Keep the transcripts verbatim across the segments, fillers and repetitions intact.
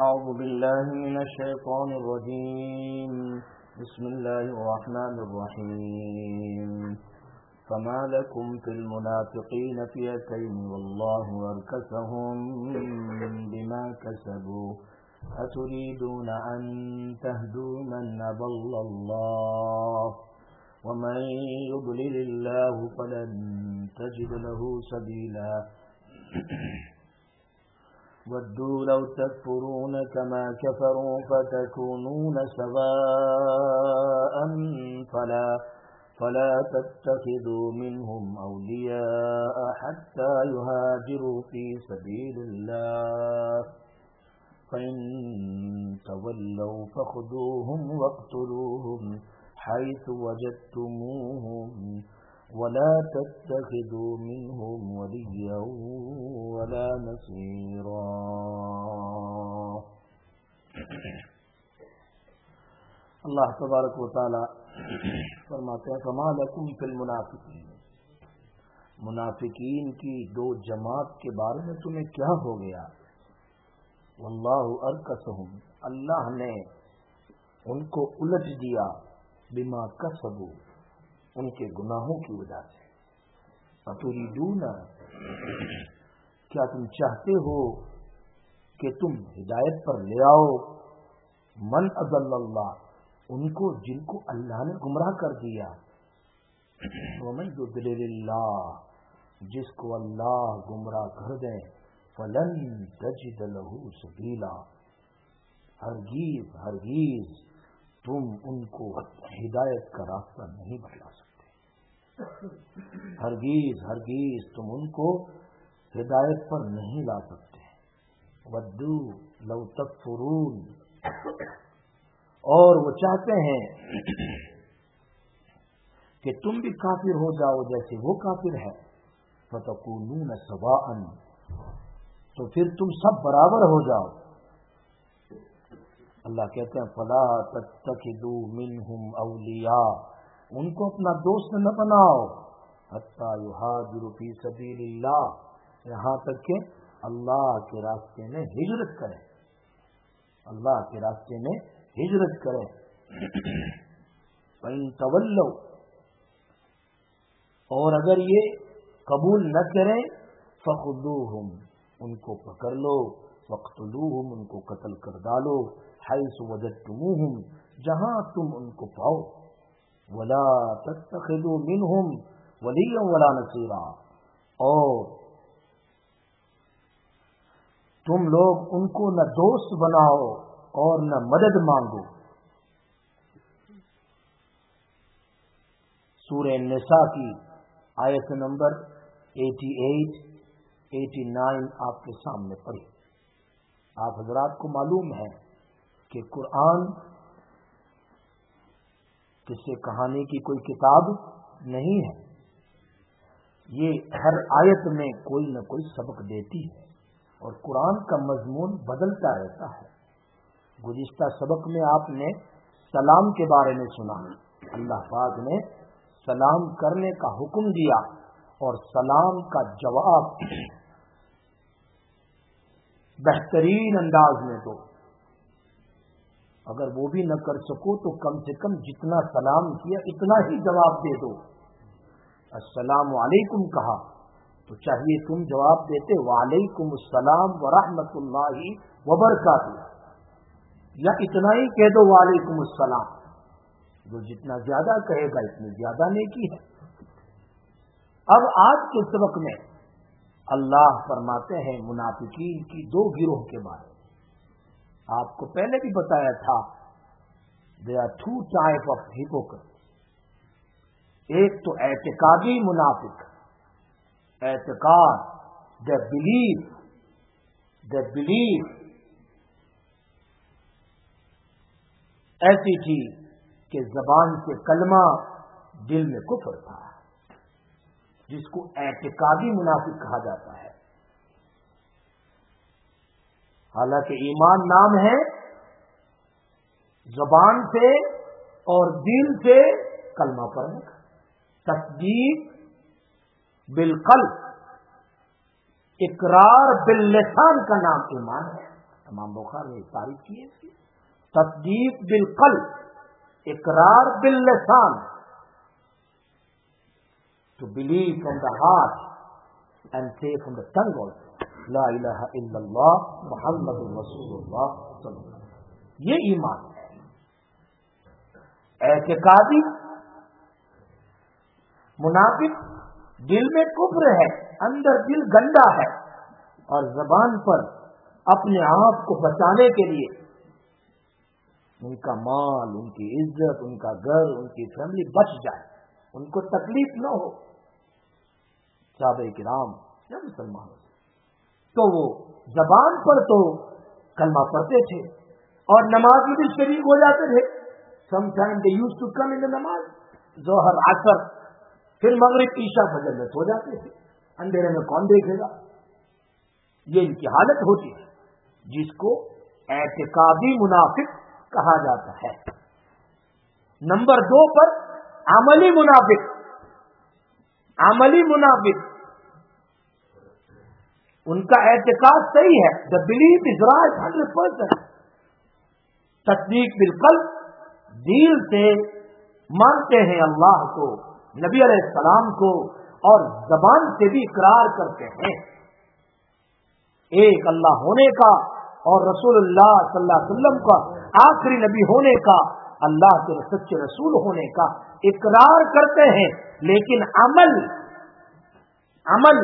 أعوذ بالله من الشيطان الرجيم بسم الله الرحمن الرحيم فما لكم في المنافقين فئتين والله أركسهم بما كسبوا أتريدون أن تهدوا من أضل الله ومن يضلل الله فلن تجد له سبيلا ودوا لو تكفرون كما كفروا فتكونون سواء فلا فلا تتخذوا منهم أولياء حتى يهاجروا في سبيل الله فإن تولوا فخذوهم واقتلوهم حيث وجدتموهم ولا تتخذوا منهم وليا ولا نصيرا. اللہ تبارک و تعالی فرماتے ہیں فما لکم فی المنافقین، منافقین کی دو جماعت کے بارے میں تمہیں کیا ہو گیا؟ واللہ ارکسہم، اللہ نے ان کو الجھ دیا، بما کسبوا، ان کے گناہوں کی وجہ سے. اتریدون، کیا تم چاہتے ہو کہ تم ہدایت پر لے آؤ من اضل اللہ، ان کو جن کو اللہ نے گمراہ کر دیا. ومن یضلل اللہ، جس کو اللہ گمراہ کر دے، فلن تجد له سبیلا، ہرگیز ہرگیز تم ان کو ہدایت کا راستہ نہیں بتلا سکتے، ہرگیز ہرگیز تم ان کو ہدایت پر نہیں لا سکتے. ودو لو تکفرون، اور وہ چاہتے ہیں کہ تم بھی کافر ہو جاؤ جیسے وہ کافر ہے. فتکونون سواء، تو پھر تم سب برابر ہو جاؤ. اللہ کہتے ہیں فلا تتخذوا منہم اولیاء، ان کو اپنا دوست نہ بناؤ، حتی یہاجروا فی سبیل اللہ، یہاں تک کہ اللہ کے راستے میں ہجرت کریں، اللہ کے راستے میں ہجرت کریں. فإن تولوا، اور اگر یہ قبول نہ کریں، فخذوہم، ان کو پکڑ لو، وقتلوہم، ان کو قتل کر ڈالو، حیث وجدتموہم، جہاں تم ان کو پاؤ. ولا تتخذوا منہم ولیا ولا نصیرا، اور تم لوگ ان کو نہ دوست بناؤ اور نہ مدد مانگو. سورہ نساء کی آیت نمبر اٹھاسی اٹھاسی آپ کے سامنے پڑھی. آپ حضرات کو معلوم ہے کہ قرآن قصے کہانی کی کوئی کتاب نہیں ہے، یہ ہر آیت میں کوئی نہ کوئی سبق دیتی ہے، اور قرآن کا مضمون بدلتا رہتا ہے. گزشتہ سبق میں آپ نے سلام کے بارے میں سنا، اللہ پاک نے سلام کرنے کا حکم دیا، اور سلام کا جواب بہترین انداز میں دو. اگر وہ بھی نہ کر سکو تو کم سے کم جتنا سلام کیا اتنا ہی جواب دے دو. السلام علیکم کہا تو چاہیے تم جواب دیتے وعلیکم السلام ورحمۃ اللہ وبرکاتہ، یا اتنا ہی کہہ دو وعلیکم السلام. جو جتنا زیادہ کہے گا اتنی زیادہ نیکی ہے. اب آج کے سبق میں اللہ فرماتے ہیں منافقین کی دو گروہ کے بارے میں. آپ کو پہلے بھی بتایا تھا there are two type of hypocrite. ایک تو اعتقادی منافق، اعتقاد، they believe they believe ایسی تھی کہ زبان سے کلمہ دل میں کفر تھا، جس کو اعتقادی منافق کہا جاتا ہے. حالانکہ ایمان نام ہے، زبان سے اور دل سے کلمہ پڑھنے کا. تصدیق بالقلب، اقرار باللسان کا نام ایمان ہے. امام بخاری نے تعریف کی ہے تصدیق بالقلب, اقرار باللسان, to believe from the heart and say from the tongue also, لا الہ الا اللہ محمد رسول اللہ صلی اللہ علیہ وسلم. یہ ایمان ہے. اعتقادی منافق دل میں کفر ہے, اندر دل گندا ہے, اور زبان پر اپنے آپ کو بچانے کے لیے ان کا مال, ان کی عزت, ان کا گھر, ان کی فیملی بچ جائے, ان کو تکلیف نہ ہو. صحابہ کرام یا مسلمانوں تو وہ زبان پر تو کلمہ پڑھتے تھے اور نماز میں بھی شریک ہو جاتے تھے. Some time they used to come in the namaz, ظہر عصر, پھر مغرب عشاء فجر میں سو جاتے تھے. اندھیرے میں کون دیکھے گا؟ یہ ان کی حالت ہوتی ہے, جس کو اعتقادی منافق کہا جاتا ہے. نمبر دو پر عملی منافق. عملی منافق ان کا اعتقاد صحیح ہے, the belief is right hundred percent. تصدیق بالقلب, دل سے مانتے ہیں اللہ کو, نبی علیہ السلام کو, اور زبان سے بھی اقرار کرتے ہیں ایک اللہ ہونے کا اور رسول اللہ صلی اللہ علیہ وسلم کا آخری نبی ہونے کا, اللہ کے سچے رسول ہونے کا اقرار کرتے ہیں. لیکن عمل عمل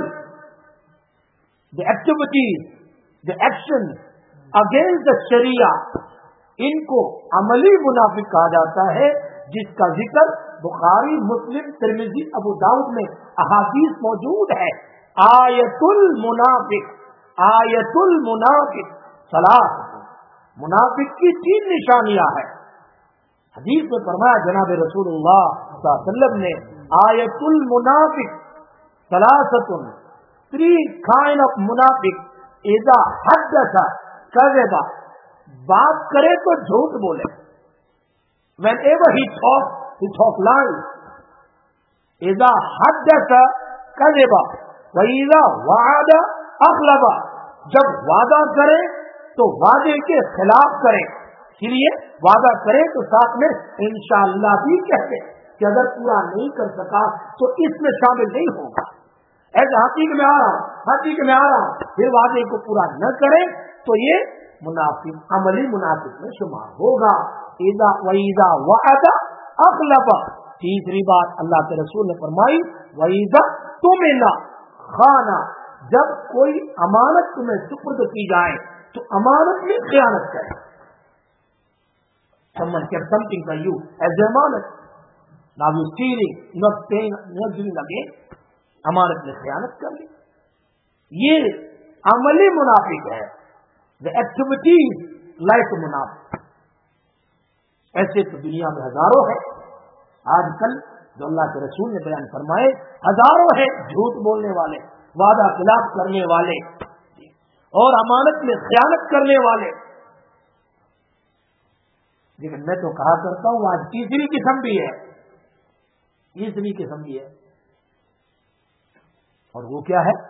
the activities, the actions against the sharia, ان کو عملی منافق کہا جاتا ہے, جس کا ذکر بخاری, مسلم, ترمذی, ابو داؤد میں احادیث موجود ہے. آیت المنافق, آیت المنافق ثلاث, منافق کی تین نشانیاں ہیں. حدیث میں فرمایا جناب رسول اللہ صلی اللہ علیہ وسلم نے, آیت المنافق ثلاثۃ, three kind of منافق, اذا حدث کذب, بات کرے تو جھوٹ بولے, whenever he talks he talk lies, اذا حدث کذب, واذا وعد اخلف, جب وعدہ کرے تو وعدے کے خلاف کرے. اس لیے وعدہ کرے تو ساتھ میں انشاءاللہ بھی کہتے کہ اگر پورا نہیں کر سکا تو اس میں شامل نہیں ہوگا. ایسے حقیقت میں آ رہا حقیقت میں آ رہا پھر وعدے کو پورا نہ کرے تو یہ منافق, عملی منافق میں شمار ہوگا. اذا واذا وعد اخلف. تیسری بات اللہ کے رسول نے فرمائی, واذا تؤمن خان, جب کوئی امانت تمہیں سپرد کی جائے تو امانت میں خیانت کرے. Someone kept something for you as amانت, now you stealing, not paying, not giving again, امانت میں خیانت کر لی. یہ عملی منافق ہے. the activities like منافق. ایسے تو دنیا میں ہزاروں ہیں. آج کل جو اللہ کے رسول نے بیان فرمائے ہزاروں ہیں جھوٹ بولنے والے, وعدہ خلاف کرنے والے, اور امانت میں خیانت کرنے والے. لیکن میں تو کہا کرتا ہوں آج تیسری قسم بھی ہے, تیسری قسم بھی ہے, اور وہ کیا ہے؟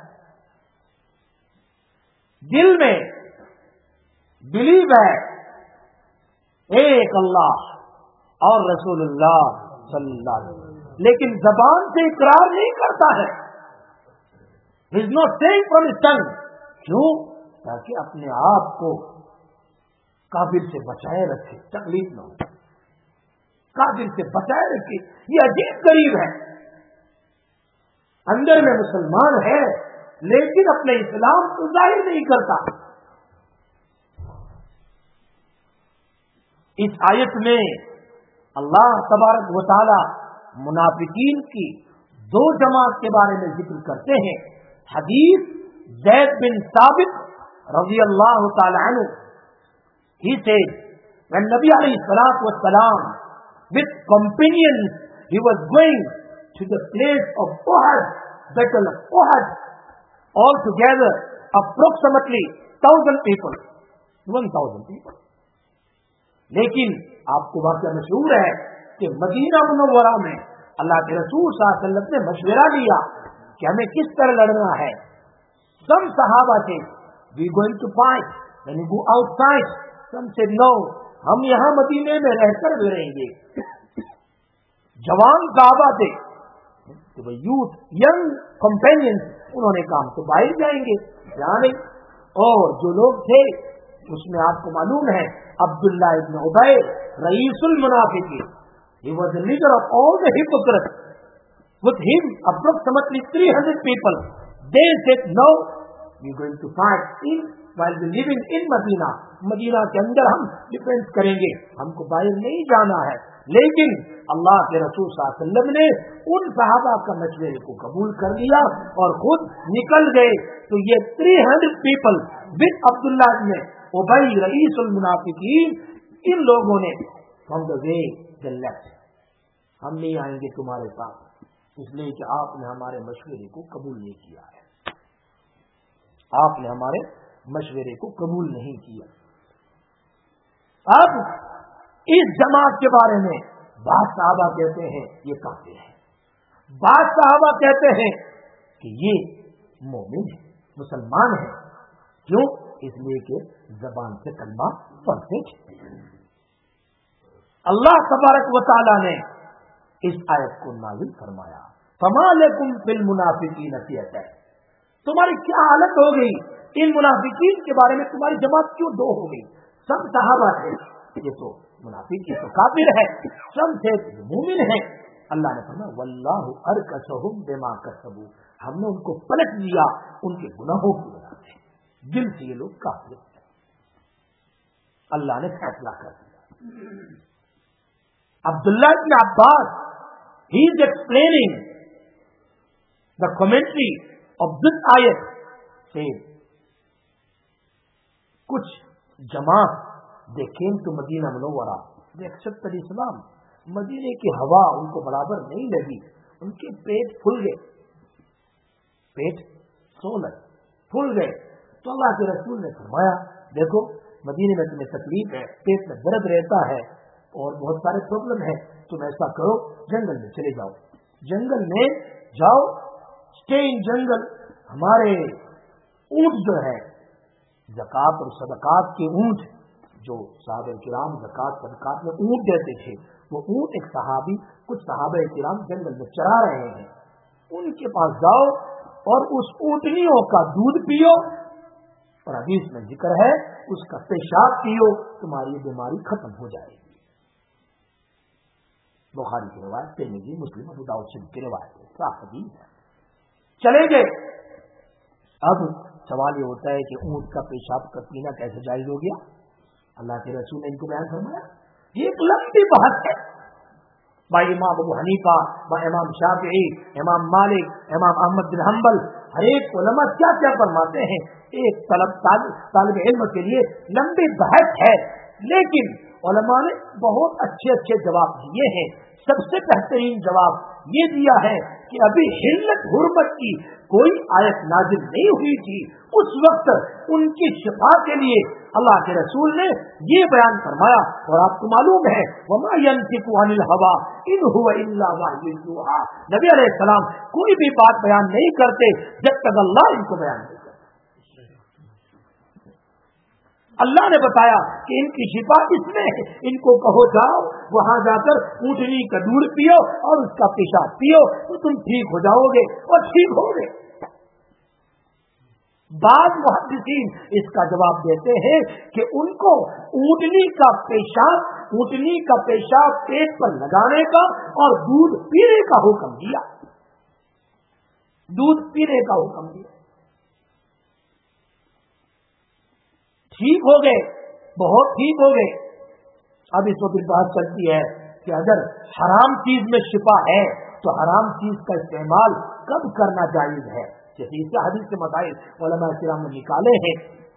دل میں بلیو ہے ایک اللہ اور رسول اللہ صلی اللہ علیہ وسلم, لیکن زبان سے اقرار نہیں کرتا ہے. He is not saying from his tongue. کیوں؟ تاکہ اپنے آپ کو کافر سے بچائے رکھے, تکلیف نہ ہو, کافر سے بچائے رکھے. یہ عجیب غریب ہے, اندر میں مسلمان ہے لیکن اپنے اسلام کو ظاہر نہیں کرتا. اس آیت میں اللہ تبارک و تعالی منافقین کی دو جماعت کے بارے میں ذکر کرتے ہیں. حدیث زید بن ثابت رضی اللہ تعالی عنہ, he said when Nabi alayhi salatu was salam with companions he was going to the place of Uhud, battle of Uhud, all together approximately thousand people, one thousand people. لیکن آپ کو واقعہ مشہور ہے کہ مدینہ منورہ میں اللہ کے رسول صلی اللہ علیہ وسلم نے مشورہ لیا کہ ہمیں کس طرح لڑنا ہے. سم صحابہ تھے we going to fight, when you go outside, some said no, ہم یہاں مدینے میں رہ کر بھی رہیں گے. جوان صحابہ تھے, یوتھ ینگ کمپینینز, انہوں نے کہا ہم تو باہر جائیں گے, جانے. اور جو لوگ تھے اس میں آپ کو معلوم ہے عبداللہ ابن ابی رئیس المنافقین, he was the leader of all the hypocrites. With him approximately three hundred people. They said no, we are going to fight in while we living in Medina. مدینہ کے اندر ہم ڈیفینس کریں گے, ہم کو باہر نہیں جانا ہے. لیکن اللہ کے رسول صلی اللہ علیہ وسلم نے ان صحابہ کا مشورے کو قبول کر لیا اور خود نکل گئے. تو یہ three hundred people with Abdullah نے ابی رئیس المنافقین, ان لوگوں نے from the way they left, ہم نہیں آئیں گے تمہارے ساتھ, اس لیے کہ آپ نے ہمارے مشورے کو قبول نہیں کیا ہے, آپ نے ہمارے مشورے کو قبول نہیں کیا. اب اس جماعت کے بارے میں بعض صحابہ کہتے ہیں یہ کافر ہے, بعض صحابہ کہتے ہیں کہ یہ مومن ہے, مسلمان ہے. کیوں؟ اس لیے کہ زبان سے کلمہ پڑھتے تھے. اللہ تبارک و تعالی نے اس آیت کو نازل فرمایا, فما لکم فی المنافقین فئتین, تمہاری کیا حالت ہو گئی ان منافقین کے بارے میں, تمہاری جماعت کیوں دو ہو گئی؟ سب صحابہ تھے یہ تو منافق, یہ تو کافر ہے, سب تھے مومن ہیں. اللہ نے فرمایا واللہ ارکسہم بما کسبوا, ہم نے ان کو پلٹ دیا ان کے گناہوں کی وجہ سے, دل سے یہ لوگ کافر ہیں. اللہ نے فیصلہ کر دیا. عبداللہ بن عباس, he is explaining the commentary of this ayat, says کچھ جماعت they came to مدینہ منورہ, they accepted Islam. مدینے کی ہوا ان کو برابر نہیں لگی, ان کے پیٹ پھل گئے, پیٹ سولہ پھل گئے. تو اللہ کے رسول نے فرمایا دیکھو مدینے میں تمہیں تکلیف ہے, پیٹ میں درد رہتا ہے اور بہت سارے پرابلم ہے, تم ایسا کرو جنگل میں چلے جاؤ, جنگل میں جاؤ, اسٹے ان جنگل. ہمارے اونٹ جو ہے زکات اور صدقات کے اونٹ, جو صحابہ کرام زکات صدقات میں اونٹ دیتے تھے, وہ اونٹ ایک صحابی کچھ صحابہ کرام جنگل میں چرا رہے ہیں, ان کے پاس جاؤ اور اس اونٹنیوں کا دودھ پیو, اور حدیث میں ذکر ہے اس کا پیشاب پیو, تمہاری بیماری ختم ہو جائے گی. بخاری کی روایت, ترمذی, مسلم, ابو داؤد شریف کی روایت ہے, صحیح حدیث ہے. چلے گئے. اب سوال یہ ہوتا ہے کہ اونٹ کا پیشاب کا پینا کیسے جائز ہو گیا؟ اللہ کے رسول نے ان کو بیان فرمایا. یہ ایک لمبی بحث ہے. بھائی امام ابو حنیفہ, بھائی امام شافعی, امام مالک, امام احمد بن حنبل, ہر ایک علماء کیا کیا فرماتے ہیں, ایک طلب طالب علم کے لیے لمبی بحث ہے. لیکن علماء نے بہت اچھے اچھے جواب دیے ہیں. سب سے بہترین جواب یہ دیا ہے کہ ابھی حلت حرمت کی کوئی آیت نازل نہیں ہوئی تھی. اس وقت ان کی شفا کے لیے اللہ کے رسول نے یہ بیان فرمایا. اور آپ کو معلوم ہے وما ينطق عن الهوى ان هو الا وحی یوحی, نبی علیہ السلام کوئی بھی بات بیان نہیں کرتے جب تک اللہ ان کو بیان نہیں کرتا. اللہ نے بتایا کہ ان کی شفا اس میں ہے, ان کو کہو جاؤ وہاں جا کر اونٹنی کا دودھ پیو اور اس کا پیشاب پیو تو تم ٹھیک ہو جاؤ گے, اور ٹھیک ہو گے. بعض محدثین اس کا جواب دیتے ہیں کہ ان کو اونٹنی کا پیشاب اونٹنی کا پیشاب پیٹ پر لگانے کا اور دودھ پینے کا حکم دیا, دودھ پینے کا حکم دیا. ٹھیک ہو گئے, بہت ٹھیک ہو گئے. اب اس وقت بات چلتی ہے کہ اگر حرام چیز میں شفا ہے تو حرام چیز کا استعمال کب کرنا جائز ہے. جیسے اس حدیث کے مسائل علماء کرام نے نکالے ہیں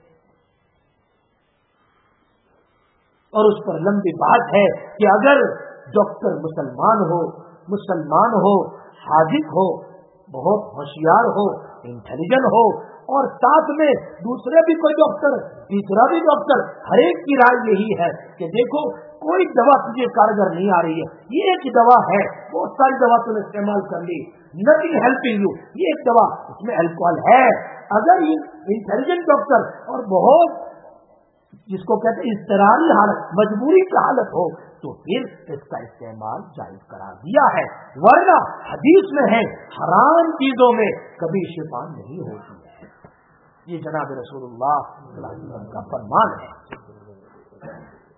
اور اس پر لمبی بات ہے کہ اگر ڈاکٹر مسلمان ہو مسلمان ہو حاذق ہو, بہت ہوشیار ہو, انٹیلیجنٹ ہو, اور ساتھ میں دوسرے بھی کوئی ڈاکٹر, تیسرا بھی ڈاکٹر, ہر ایک کی رائے یہی ہے کہ دیکھو کوئی دوا تجھے کارگر نہیں آ رہی ہے, یہ ایک دوا ہے, بہت ساری دوا تم نے استعمال کر لی, نتھنگ ہیلپنگ یو, یہ ایک دوا اس میں الکوہل ہے. اگر یہ انٹیلیجنٹ ڈاکٹر اور بہت جس کو کہتے ہیں اضطراری حالت، مجبوری کی حالت ہو تو پھر اس کا استعمال جائز قرار دیا ہے، ورنہ حدیث میں ہے حرام چیزوں میں کبھی شفا نہیں ہوتی ہے۔ یہ جناب رسول اللہ صلی اللہ علیہ وسلم کا فرمان ہے۔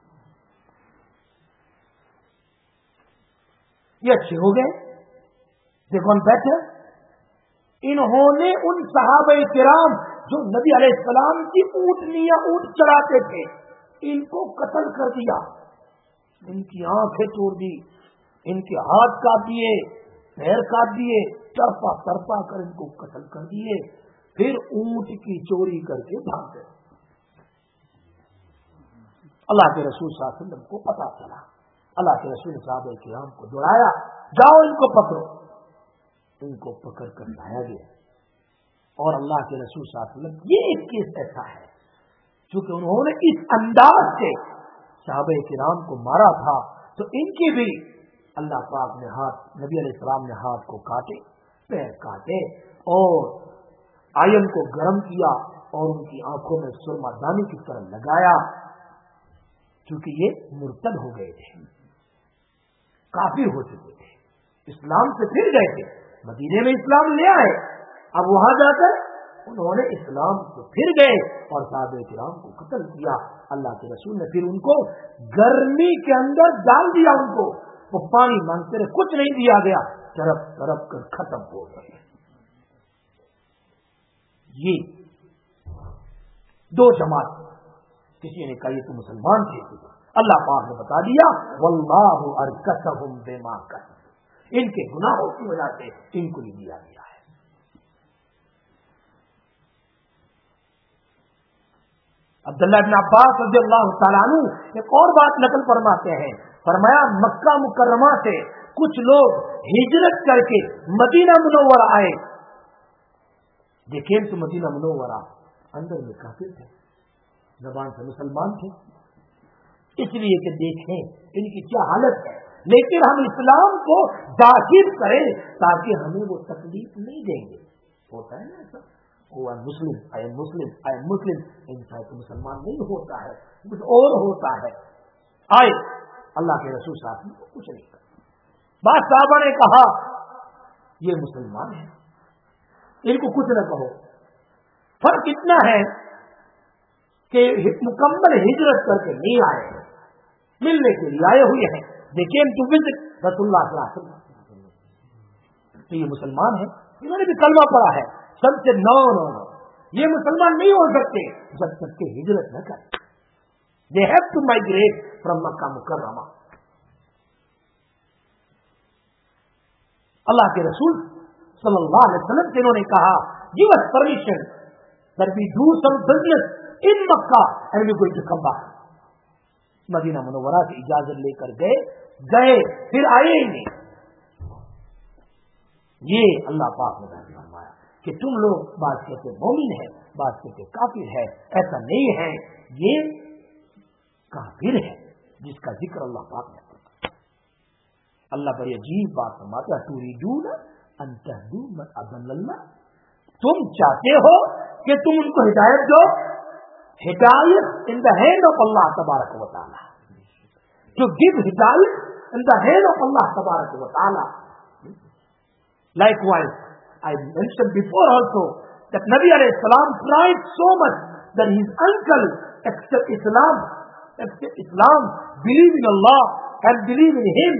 یہ اچھے ہو گئے، دیکھو بیٹھے، انہوں نے ان صحابہ کرام جو نبی علیہ السلام کی اونٹنیاں اونٹ چڑھاتے تھے ان کو قتل کر دیا، ان کی آنکھیں توڑ دی، ان کے ہاتھ کاٹ دیے، پیر کاٹ دیے، تڑپا تڑپا کر ان کو قتل کر دیے، پھر اونٹ کی چوری کر کے بھاگ گئے۔ اللہ کے رسول صلی اللہ علیہ وسلم کو پتا چلا، اللہ کے رسول صحابہ کرام کو دوڑایا، جاؤ ان کو پکڑو، ان کو پکڑ کر لایا گیا۔ اور اللہ کے رسول صلی اللہ علیہ وسلم یہ ایک کیس ایسا ہے چونکہ انہوں نے اس انداز سے صحابہ کرام کو مارا تھا تو ان کی بھی اللہ پاک نے ہاتھ، نبی علیہ السلام نے ہاتھ کو کاٹے، پیر کاٹے اور آئن کو گرم کیا اور ان کی آنکھوں میں سرما دانی کی طرح لگایا، کیونکہ یہ مرتد ہو گئے تھے، کافر ہو چکے تھے، اسلام سے پھر گئے تھے، مدینے میں اسلام لے آئے، اب وہاں جا کر انہوں نے اسلام سے پھر گئے اور صحابہ کرام کو قتل کیا۔ اللہ کے رسول نے پھر ان کو گرمی کے اندر ڈال دیا، ان کو وہ پانی مانگتے رہے، کچھ نہیں دیا گیا، تڑپ تڑپ کر ختم ہو گئے۔ یہ دو جماعت، کسی نے کہا یہ تو مسلمان تھے، اللہ پاک نے بتا دیا واللہ ارکسہم بما کسبوا، ان کے گناہوں کی وجہ سے ان کو یہ دیا گیا ہے۔ عبداللہ ابن عباس رضی اللہ تعالیٰ عنہ ایک اور بات نقل فرماتے ہیں، فرمایا مکہ مکرمہ سے کچھ لوگ ہجرت کر کے مدینہ منورہ آئے، دیکھیں تو مدینہ منورہ اندر میں کافر تھے، زبان سے مسلمان تھے، اس لیے کہ دیکھیں ان کی کیا حالت ہے، لیکن ہم اسلام کو ظاہر کریں تاکہ ہمیں وہ تکلیف نہیں دیں گے۔ ہوتا ہے نا ایسا، وہ مسلم آئی مسلم آئی مسلم انسان تو مسلمان نہیں ہوتا ہے، کچھ اور ہوتا ہے۔ آئے اللہ کے رسول صاحب نے کچھ نہیں کہا، بعض صحابہ نے کہا یہ مسلمان ہے، ان کو کچھ نہ کہو۔ فرق اتنا ہے کہ مکمل ہجرت کر کے نہیں آئے ہیں، ملنے کے لیے آئے ہوئے ہیں، دیکھیں تو وزٹ رسول اللہ صلی اللہ علیہ وسلم، تو یہ مسلمان ہے، انہوں نے بھی کلمہ پڑھا ہے، سب سے نو نو نو یہ مسلمان نہیں ہو سکتے جب تک کہ ہجرت نہ کریں، they have to migrate from مکہ مکرمہ۔ اللہ کے رسول صلی اللہ علیہ وسلم سے انہوں نے کہا give us permission that we do some business in Makkah and we going to come back۔ مدینہ منورہ سے اجازت لے کر گئے گئے پھر آئے ہی نہیں۔ یہ اللہ پاک نے فرمایا کہ تم لوگ بعض کہتے مومن ہے، بعض کہتے کافر ہے، ایسا نہیں ہے، یہ کافر ہے جس کا ذکر اللہ پاک نے فرمایا۔ اللہ بڑی عجیب بات فرماتا ہے تریدون ان تهدوا من اضل اللہ، تم چاہتے ہو کہ تم ان کو ہدایت دو، ہدایت in the hand of Allah تبارک و تعالی، to give hidayat in the hand of Allah تبارک و تعالی۔ Likewise, I mentioned before also that Nabi alayhi salam tried so much that his uncle accept Islam, accept Islam, believe in Allah and believe in him.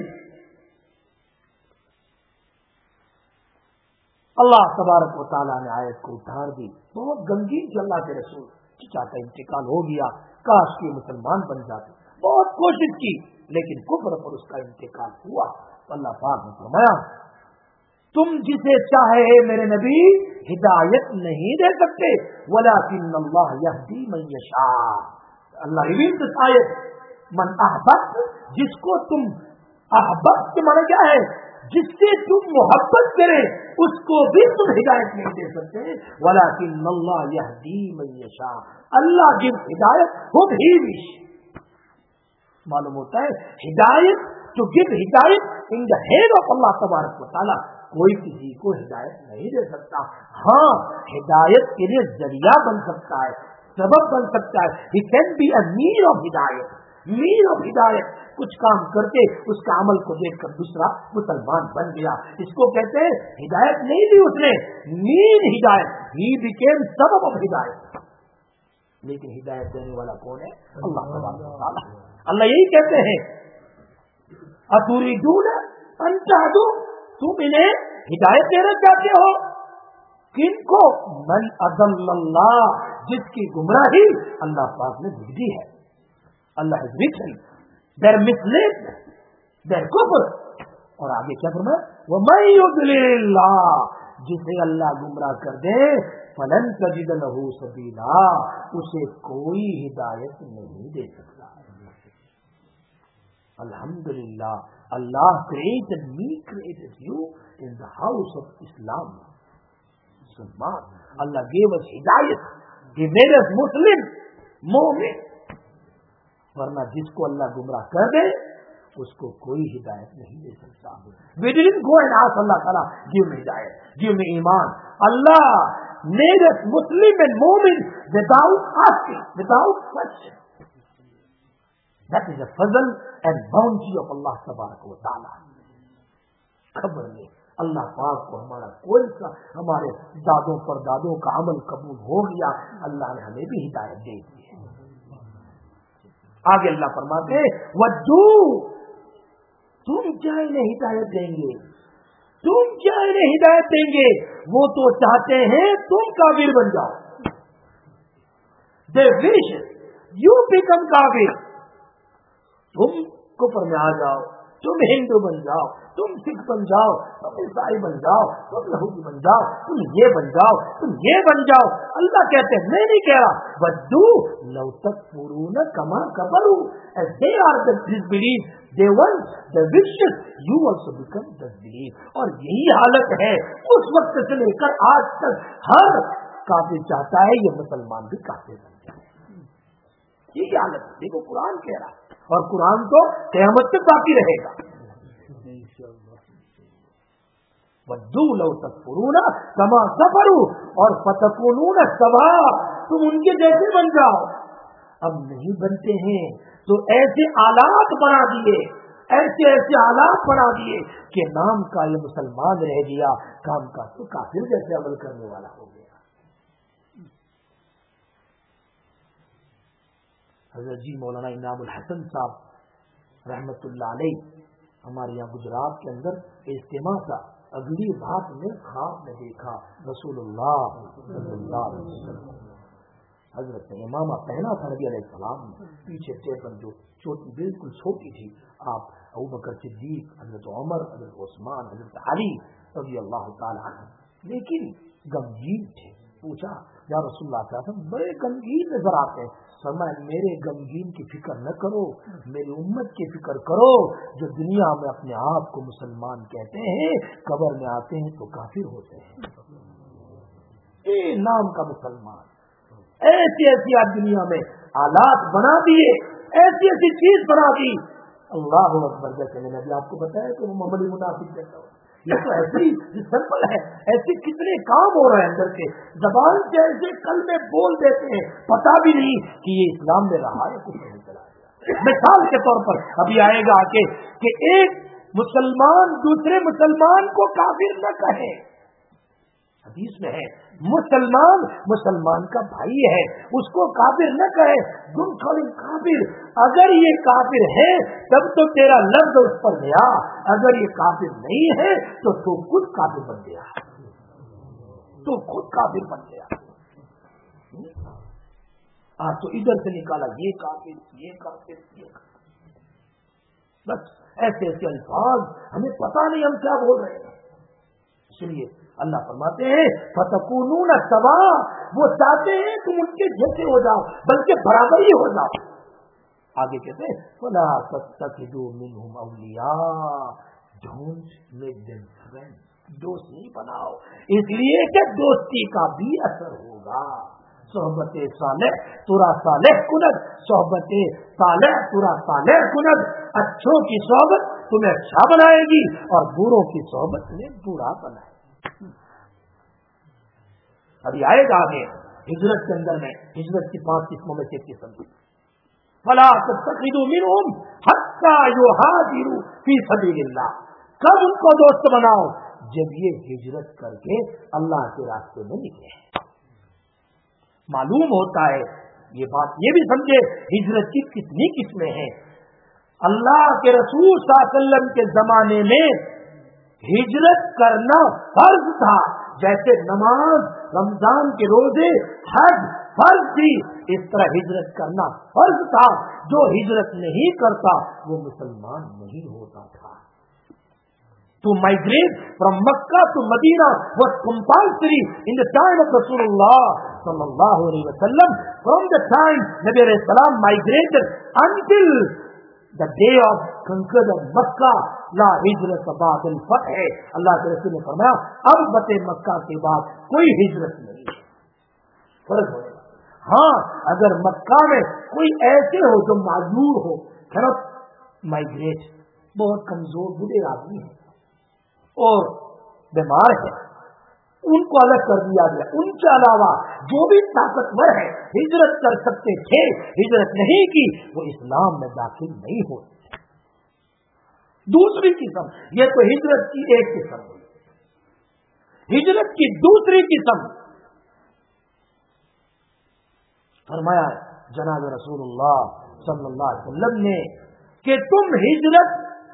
اللہ تبارک و تعالیٰ نے آیت کو اتار دی، بہت غمگین کہ اللہ کے رسول چچا کا انتقال ہو گیا، کاش کہ مسلمان بن جاتے، بہت کوشش کی لیکن کفر پر اس کا انتقال ہوا۔ اللہ پاک نے فرمایا تم جسے چاہے میرے نبی ہدایت نہیں دے سکتے، ولیکن اللہ یہدی من یشاء، اللہ ریویل دس آیت من احببت، جس کو تم احببت کے معنی کیا ہے، جس سے تم محبت کرے اس کو بھی تم ہدایت نہیں دے سکتے، ولیکن اللہ یہدی من یشاء، اللہ جب ہدایت خود ہی وش، معلوم ہوتا ہے ہدایت to give ہدایت in the hand of اللہ تبارک و تعالی، کوئی کسی کو ہدایت نہیں دے سکتا، ہاں ہدایت کے لیے ذریعہ بن سکتا ہے، सबब बन सकता है. He can be a mean of hidayat. Mean of हिदायत. कुछ काम करके उसका अमल को देखकर दूसरा मुसलमान बन गया. इसको कहते हैं हिदायत नहीं दी उसने, मीन हिदायत. ही बिकेम सबब ऑफ हिदायत. लेकिन हिदायत देने वाला कौन है? अल्लाह तबारक व तआला. अल्लाह यही कहते हैं अतुरीदून अन तहदू, तुम इन्हें हिदायत देना चाहते हो. किनको? मन अज़ल्लल्लाह, जिसकी गुमराही अल्लाह पाक ने लिख दी है. Allah has written their misled, their kufr. और आगे क्या फरमाया? वमन युद्लिल्लाह, जिसे अल्लाह गुमराह कर दे, फलन तजिद लहू सबीला, उसे कोई हिदायत नहीं दे सकता. Alhamdulillah, Allah created me, created you in the house of Islam. Subhan, Allah gave us hidayat. He made us Muslim, mu'min. वरना जिसको अल्लाह गुमराह कर दे उसको कोई हिदायत नहीं दे सकता. We didn't go and ask Allah Ta'ala, give me hidayat, give me iman. Allah made us Muslim and mu'min without asking, without question. That is a fazl and bounty of Allah Tabarak wa Ta'ala. खबर ले अल्लाह पाक को हमारा कोई सा हमारे दादों पर दादों का अमल कबूल हो गया, अल्लाह ने हमें भी हिदायत दे दी है. आगे अल्लाह फरमाते वद्दू, तुम क्या इन्हें हिदायत देंगे, तुम क्या इन्हें हिदायत देंगे, वो तो चाहते हैं तुम काफिर बन जाओ. They wish you become काफिर, तुम कुफर में आ जाओ, तुम हिंदू बन जाओ, तुम सिख बन जाओ, तुम ईसाई बन जाओ, तुम यहूदी बन जाओ, तुम ये बन जाओ, तुम ये बन जाओ. अल्लाह कहते हैं मैं नहीं कह रहा. वद्दू लौ तकफुरून कमा कफरू, as they are the disbelief, they want the wishes, you also become disbelief. और यही हालत है उस वक्त से लेकर आज तक. हर काफिर चाहता है ये मुसलमान भी काफिर बन जाए. यही हालत. देखो कुरान कह रहा, और कुरान तो क़यामत तक बाकी रहेगा. वद्दू लौ तकफुरून कमा कफरू और फतकूनून सवा, तुम उनके जैसे बन जाओ. अब नहीं बनते हैं तो ऐसे आलात बना दिए, ऐसे ऐसे आलात बना दिए कि नाम का ये मुसलमान रह गया, काम का तो काफिर जैसे अमल करने वाला हो गया. हज़रत जी मौलाना इनामुल हसन साहब रहमतुल्लाह अलैह हमारे यहाँ गुजरात के अंदर इज्तिमा था. अगली बात में ख्वाब में देखा रसूलुल्लाह सल्लल्लाहु अलैहि वसल्लम, हजरत ने इमामा पहना था नबी अलैहि सलाम ने, पीछे टेबल जो छोटी बिल्कुल छोटी थी, आप अबू बकर सिद्दीक, हजरत उमर, हजरत उस्मान, हजरत अली रज़ी अल्लाह तआला अन्हु, लेकिन गमगीन थे. पूछा या रसूलुल्लाह सल्लल्लाहु अलैहि वसल्लम बड़े गमगीन नजर आते हैं. फरमाया मेरे गमगीन की फिक्र न करो, मेरी उम्मत की फिक्र करो जो दुनिया में अपने आप को मुसलमान कहते हैं, कब्र में आते हैं तो काफिर होते हैं. ये नाम का मुसलमान. ऐसी ऐसी आप दुनिया में आलात बना दिए, ऐसी ऐसी चीज बना दी. अल्लाह अकबर. जैसे मैंने अभी आपको बताया कि वो मामूली मुनाफिक जैसा हो, ये तो ऐसी सिंपल है. ऐसे कितने काम हो रहे हैं अंदर के, जबान से ऐसे कल में बोल देते हैं, पता भी नहीं कि ये इस्लाम में रहा है, कुछ नहीं चला गया. मिसाल के तौर पर अभी आएगा आके कि एक मुसलमान दूसरे मुसलमान को काफिर न कहे. हदीस में है मुसलमान मुसलमान का भाई है, उसको काफिर न कहे. तुम थोड़ी काफिर, अगर ये काफिर है तब तो तेरा लफ्ज उस पर गया, अगर ये काफिर नहीं है तो तू खुद काफिर बन गया, तू खुद काफिर बन गया. आज तो इधर से निकाला ये काफिर, ये काफिर, ये काफिर. बस ऐसे ऐसे अल्फाज, हमें पता नहीं हम क्या बोल रहे हैं. इसलिए अल्लाह फरमाते हैं फतकूनून सवा, वो चाहते हैं तुम उनके जैसे हो जाओ, बल्कि बराबर ही हो जाओ. आगे कहते हैं फला तत्तखिदू मिनहुम औलिया, डोंट मेक देम फ्रेंड, दोस्त नहीं बनाओ, इसलिए कि दोस्ती का भी असर होगा. सोहबते सालेह तुरा सालेह कुनद, सोहबते सालेह तुरा सालेह कुनद. अच्छों की सोहबत तुम्हें अच्छा बनाएगी और बुरों की सोहबत तुम्हें बुरा बनाएगी. अभी आएगा आगे ہجرت کے اندر میں ہجرت کی پانچ قسموں میں سے ایک قسم فلا تتخذوا منهم حتى يهاجروا في سبيل الله. کب ان کو دوست بناؤ؟ جب یہ ہجرت کر کے اللہ کے راستے میں نکلے. معلوم ہوتا ہے یہ بات یہ بھی سمجھے ہجرت کی کتنی قسمیں ہیں. اللہ کے رسول صلی اللہ علیہ وسلم کے زمانے میں ہجرت کرنا فرض تھا، جیسے نماز، رمضان کے روزے، حج فرض تھی، اس طرح ہجرت کرنا فرض تھا. جو ہجرت نہیں کرتا وہ مسلمان نہیں ہوتا تھا. To migrate from Makkah to Medina was compulsory in the time of Rasulullah sallallahu alaihi wasallam. From the time Nabi alayhi salam migrated until the day of conquered of Makkah, la hijrat ba'd al-fath. Allah کے رسول نے فرمایا اب فتح مکہ کے بعد کوئی ہجرت نہیں ہے. فرض ہوئے ہاں اگر مکہ میں کوئی ایسے ہو جو معذور ہو، cannot migrate، بہت کمزور بوڑھے آدمی ہیں اور بیمار ہے، ان کو الگ کر دیا گیا. ان کے علاوہ جو بھی طاقتور ہے ہجرت کر سکتے تھے، ہجرت نہیں کی، وہ اسلام میں داخل نہیں ہو. دوسری قسم، یہ تو ہجرت کی ایک قسم ہوئی. ہجرت کی دوسری قسم فرمایا جناب رسول اللہ صلی اللہ علیہ وسلم نے کہ تم ہجرت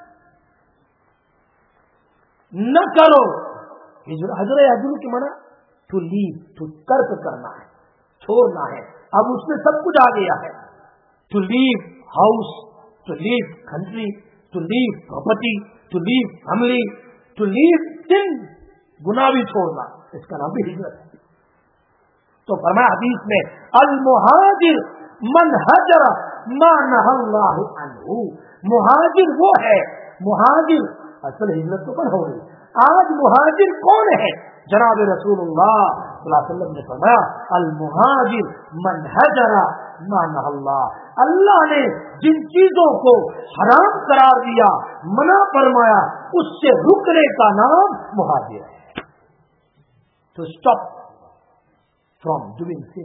نہ کرو. حضرت حضور کی منع ٹو لیو، ٹو ترک کرنا ہے، چھوڑنا ہے. اب اس میں سب کچھ آ گیا ہے. To leave house, to leave country, to leave property, to leave family, to leave sin, گناہ بھی چھوڑنا، اس کا نام بھی ہجرت ہے. تو فرمایا حدیث میں المہاجر من ہجر ما نہى اللہ عنہ. مہاجر وہ ہے، مہاجر اصل ہجرت تو پر ہو گئی. آج مہاجر کون ہے؟ جناب رسول اللہ صلی اللہ علیہ وسلم نے فرمایا المہاجر من ہجر ما نہى اللہ. اللہ نے جن چیزوں کو حرام قرار دیا، منع فرمایا، اس سے رکنے کا نام مہاجر ہے. تو اسٹاپ فرام ڈوئنگ sin.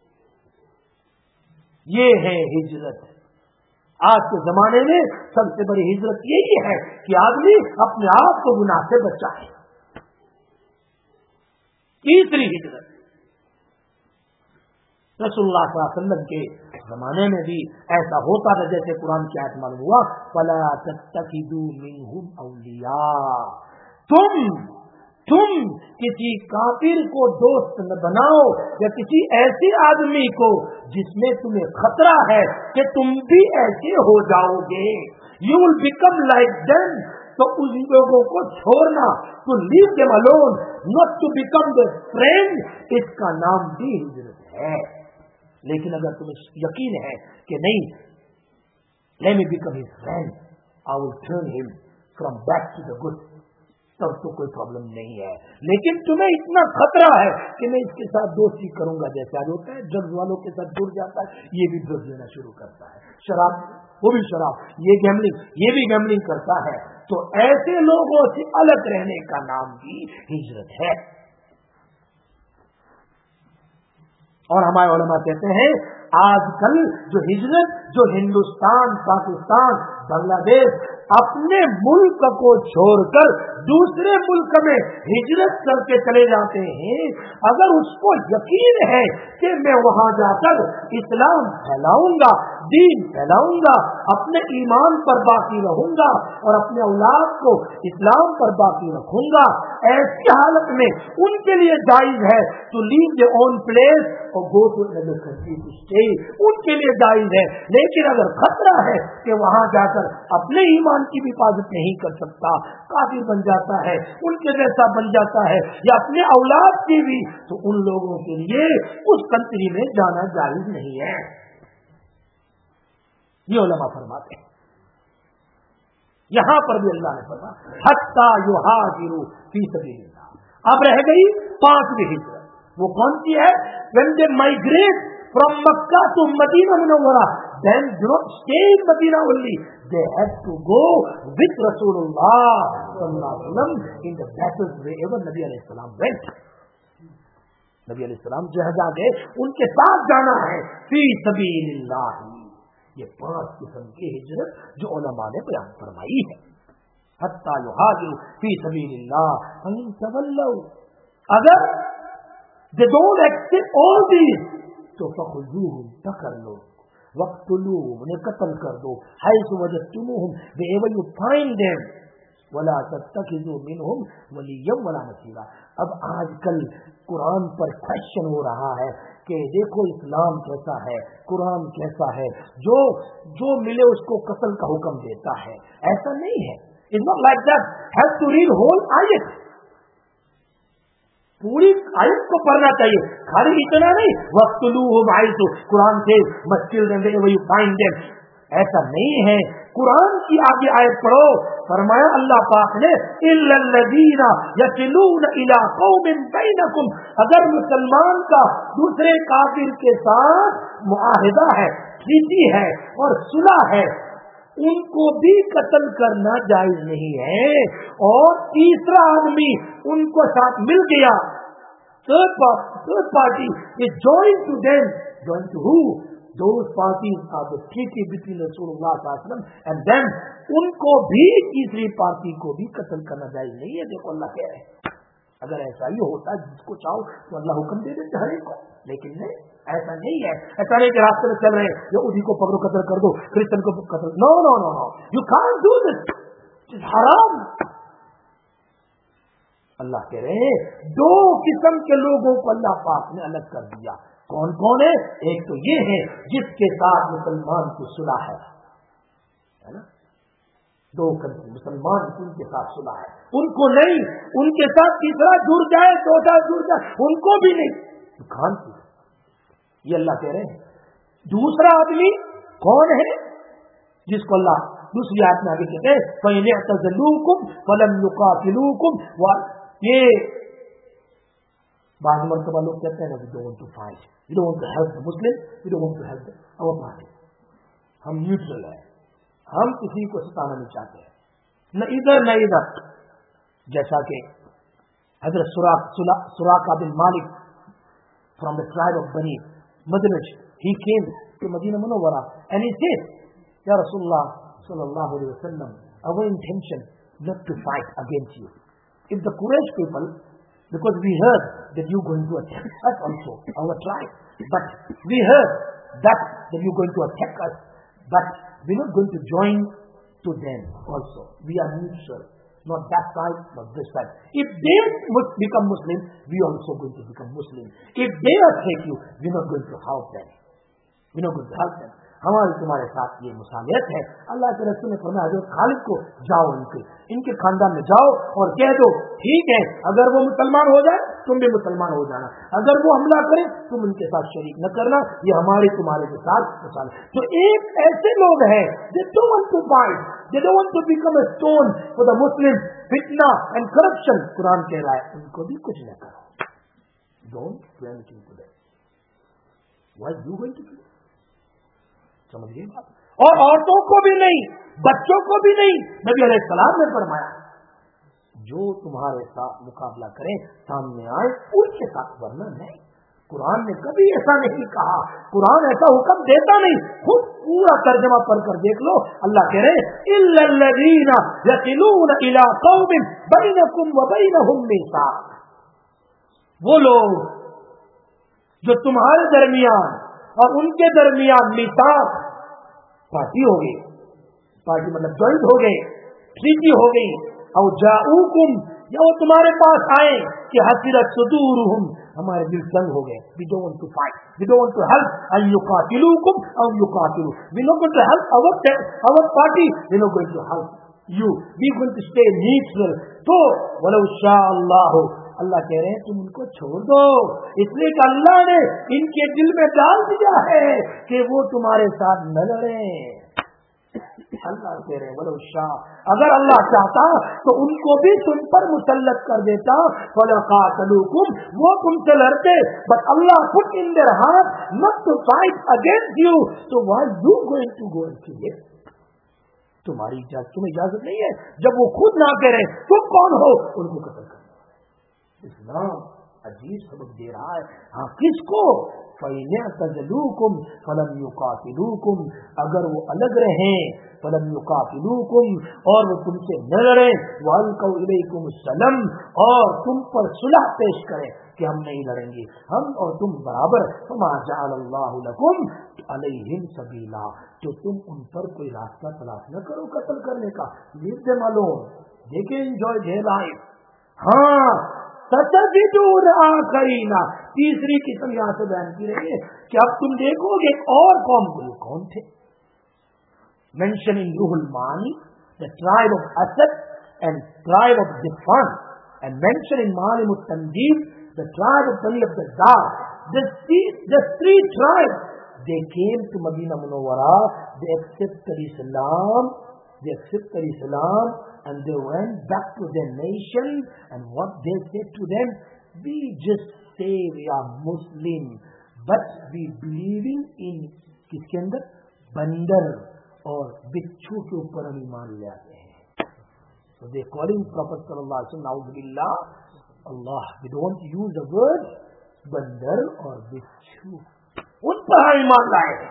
یہ ہے ہجرت. آج کے زمانے میں سب سے بڑی ہجرت یہی ہے کہ آدمی اپنے آپ کو گناہ سے بچائے. تیسری ہجرت رسول اللہ صلی اللہ علیہ وسلم کے زمانے میں بھی ایسا ہوتا تھا، جیسے قرآن کی آیت معلوم ہوا فَلَا تَتَّخِذُوا مِنْهُمْ أَوْلِيَاءَ. تم تم کسی کافر کو دوست نہ بناؤ، یا کسی ایسے آدمی کو جس میں تمہیں خطرہ ہے کہ تم بھی ایسے ہو جاؤ گے. You will become like them. تو ان لوگوں کو چھوڑنا، to leave them alone, not to become their friend، اس کا نام بھی ہجرت ہے. لیکن اگر تمہیں یقین ہے کہ نہیں let me become his friend, I will turn him from back to the good، تب تو کوئی پرابلم نہیں ہے. لیکن تمہیں اتنا خطرہ ہے کہ میں اس کے ساتھ دوستی کروں گا، جیسے آج ہوتا ہے ڈرگز والوں کے ساتھ جڑ جاتا ہے، یہ بھی ڈرگز لینا شروع کرتا ہے، شراب وہ بھی شراب، یہ گیملنگ یہ بھی گیملنگ کرتا ہے. تو ایسے لوگوں سے الگ رہنے کا نام بھی ہجرت ہے. اور ہمارے علماء کہتے ہیں آج کل جو ہجرت جو ہندوستان، پاکستان، بنگلہ دیش اپنے ملک کو چھوڑ کر دوسرے ملک میں ہجرت کر کے چلے جاتے ہیں، اگر اس کو یقین ہے کہ میں وہاں جا کر اسلام پھیلاؤں گا، دین پھیلاؤں گا، اپنے ایمان پر باقی رہوں گا اور اپنے اولاد کو اسلام پر باقی رکھوں گا، ایسی حالت میں ان کے لیے جائز ہے to leave their own place اور go to another country to stay. ان کے لیے جائز ہے. لیکن اگر خطرہ ہے کہ وہاں جا کر اپنے ایمان کی بھی حفاظت نہیں کر سکتا، کافر بن جاتا ہے، ان کے جیسا بن جاتا ہے، یا اپنے اولاد کی بھی، تو ان لوگوں کے لیے اس کنٹری میں جانا جائز نہیں ہے. یہ علماء فرماتے ہیں. یہاں پر بھی اللہ نے فرمایا حتی یہاجروا فی سبیل اللہ. اب رہ گئی پانچویں ہجرت. وہ کون سی ہے؟ when they migrate from Makkah to Medina Munawwara, then do not stay in Medina only. They have to go with Rasulullah sallallahu alaihi wasallam in the battles wherever Nabi alayhi salam went. نبی علیہ السلام جہاں گئے ان کے ساتھ جانا ہے فی سبیل اللہ. یہ پانچ قسم کی ہجرت جو علماء نے بیان فرمائی ہے. حتی یہاجروا فی سبیل اللہ فإن تولوا, اگر they don't accept all these تو فخذوهم پکڑ لو, وقتلوهم انہیں قتل کر دو, حیث وجدتموهم wherever you find them, ولا تتخذوا منهم وليا ولا نصيرا. اب آج کل قرآن پر کوشچن ہو رہا ہے کہ دیکھو اسلام کیسا ہے, قرآن کیسا ہے, جو جو ملے اس کو قتل کا حکم دیتا ہے. ایسا نہیں ہے. It's not like that. Have to read whole ayat. پوری آیت کو پڑھنا چاہیے, خالی اتنا نہیں وقتلوہم حیث, قرآن سے must kill them wherever you find them. ایسا نہیں ہے. قرآن کی آگے آیت پڑھو, فرمایا اللہ پاک نے الا الذین یصلون الی قوم بینکم, اگر مسلمان کا دوسرے کافر کے ساتھ معاہدہ ہے, ٹریٹی ہے اور صلح ہے, ان کو بھی قتل کرنا جائز نہیں ہے. اور تیسرا آدمی ان کو ساتھ مل گیا, third party is joined to them, joined to who? Those parties are the treaty between Rasulullah sallallahu alaihi wasallam and them. ان کو بھی تیسری پارٹی کو بھی قتل کرنا جائز نہیں ہے. دیکھو اللہ کہہ رہے ہیں اگر ایسا ہی ہوتا جس کو چاہو تو اللہ حکم دے دیتے ہر ایک کو, لیکن نہیں, ایسا نہیں ہے. ایسا نہیں کہ راستے میں چل رہے ہیں یہودی کو پکڑو قتل کر دو, کرسچن کو قتل, no no no no, you can't do this, it's حرام. اللہ کہہ رہے ہیں دو قسم کے لوگوں کو اللہ پاک نے الگ کر دیا. کون کون ہے؟ ایک تو یہ ہے جس کے ساتھ مسلمان کی صلح ہے نا, دو مسلمان ان کے ساتھ صلح ہے, ان کو نہیں, ان کے ساتھ تیسرا جڑ جائے, چوتھا جڑ جائے, ان کو بھی نہیں. کھان کی یہ اللہ کہہ رہے ہیں. دوسرا آدمی کون ہے جس کو اللہ دوسری آیت میں آگے کہتے ہیں فَإِنِ اعْتَزَلُوكُمْ فَلَمْ يُقَاتِلُوكُمْ. یہ بعض مرتبہ لوگ کہتے ہیں we don't want to fight, we don't want to help the Muslim, we don't want to help them our party. ہم نیوٹرل ہیں, ہم کسی کو ستانا نہیں چاہتے ہیں, نہ ادھر نہ ادھر. جیسا کہ حضرت سراقہ بن مالک from the tribe of Bani Madlaj, he came to Medina Munawwara and he said, Ya Rasulullah sallallahu alaihi wasallam, our intention not to fight against you. If the Quraysh people, because we heard that you going to attack us also, our tribe, but we heard that that you going to attack us, but we're not going to join to them also. We are neutral, not that side, not this side. If they must become Muslim, we also going to become Muslim. If they attack you, we're not going to help them. We're not going to help them. ہماری تمہارے ساتھ یہ مصالحت ہے. اللہ کے رسول نے فرمایا حضرت خالد کو جاؤ ان کے ان کے خاندان میں جاؤ اور کہہ دو ٹھیک ہے, اگر وہ مسلمان ہو جائے تم بھی مسلمان ہو جانا, اگر وہ حملہ کرے تم ان کے ساتھ شریک نہ کرنا, یہ ہمارے تمہارے کے ساتھ مصالحت. تو ایک ایسے لوگ ہیں they don't want to fight, they don't want to become a stone for the Muslim, fitna and corruption. قرآن کہہ رہا ہے ان کو بھی کچھ نہ کرو, don't do anything to them. Why you going to do? سمجھ گئے بات. اور عورتوں کو بھی نہیں, بچوں کو بھی نہیں. نبی علیہ السلام نے فرمایا جو تمہارے ساتھ مقابلہ کریں سامنے آئے ان کے ساتھ, ورنہ نہیں. قرآن نے کبھی ایسا نہیں کہا, قرآن ایسا حکم دیتا نہیں. خود پورا ترجمہ پڑھ کر دیکھ لو. اللہ کہہ رہے الا الذین یصلون الی قوم بینکم وبینہم میثاق, وہ لوگ جو تمہارے درمیان اور ان کے درمیان میثاق, پارٹی ہو گئی, پارٹی مطلب جوائنٹ ہو گئے, ٹریٹی ہو گئی. او جاؤکم, یا وہ تمہارے پاس آئے کہ حسرت صدورہم, ہمارے دل تنگ ہو گئے. We don't want to fight, we don't want to help in یقاتلوکم O یقاتلو, we not going to help our our party, we not going to help you, we going to stay neutral. تو ولو شاء اللہ, اللہ کہہ رہے ہیں تم ان کو چھوڑ دو, اس لیے کہ اللہ نے ان کے دل میں ڈال دیا ہے کہ وہ تمہارے ساتھ نہ لڑیں. اللہ کہہ رہے ہیں ولو شاء, اگر اللہ چاہتا تو ان کو بھی تم پر مسلط کر دیتا. فلقاتلوکم, وہ تم سے لڑتے, but Allah put in their heart not to fight against you. So why you going to go and kill it? تمہاری اجازت, تمہیں اجازت نہیں ہے. جب وہ خود نہ کرے تم کون ہو ان کو قتل کرنا. اسلام عجیب سبق دے رہا ہے. ہاں کس کو؟ فَإِنْ اعْتَزَلُوكُمْ فَلَمْ يُقَاتِلُوكُمْ, اگر وہ الگ رہیں, فَلَمْ يُقَاتِلُوكُمْ, اور وہ تم سے نہ لڑیں, وَأَلْقَوْا إِلَيْكُمُ السَّلَامَ, اور تم پر صلح پیش کریں کہ ہم نہیں لڑیں گے, ہم اور تم برابر. فَمَا جَعَلَ اللَّهُ لَكُمْ عَلَيْهِمْ سَبِيلًا, تو تم ان پر کوئی راستہ تلاش نہ کرو قتل کرنے کا. لیو دیم الون, دیکھیں انجوائے دیئر لائف. ہاں ستجدون آخرین, تیسری قسم یہاں سے بیان کی رہی ہے کہ اب تم دیکھو گے ایک اور قوم کو. کون تھے؟ mentioning روح المعانی, the tribe of Asad and tribe of Zifan, and mentioning Maalim al-Tanjib, the tribe of Bani Abdullah. The three, the three tribes, they came to Medina Munawwara, they accepted Islam, they accepted Islam, and they went back to their nation, and what they said to them, we just say we are Muslim, but we believing in kiske andar? Bandar اور بچھو کے اوپر ہم ایمان لے آتے ہیں. So they calling Prophet sallallahu alaihi wasallam, na'udhu billah, Allah, we don't use the word بندر اور بچھو, ان پر ہم ایمان لائے ہیں.